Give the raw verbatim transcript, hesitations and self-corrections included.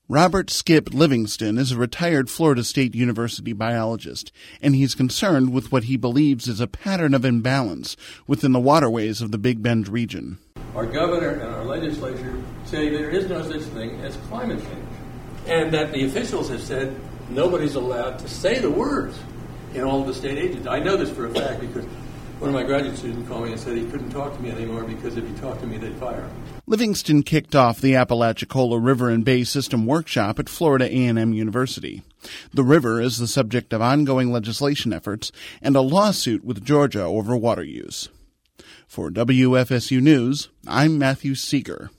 Robert Skip Livingston is a retired Florida State University biologist, and he's concerned with what he believes is a pattern of imbalance within the waterways of the Big Bend region. Our governor and our legislature say there is no such thing as climate change, and that the officials have said nobody's allowed to say the words in all of the state agencies. I know this for a fact because one of my graduate students called me and said he couldn't talk to me anymore because if he talked to me, they'd fire him. Livingston kicked off the Apalachicola River and Bay System Workshop at Florida A and M University. The river is the subject of ongoing legislation efforts and a lawsuit with Georgia over water use. For W F S U News, I'm Matthew Seeger.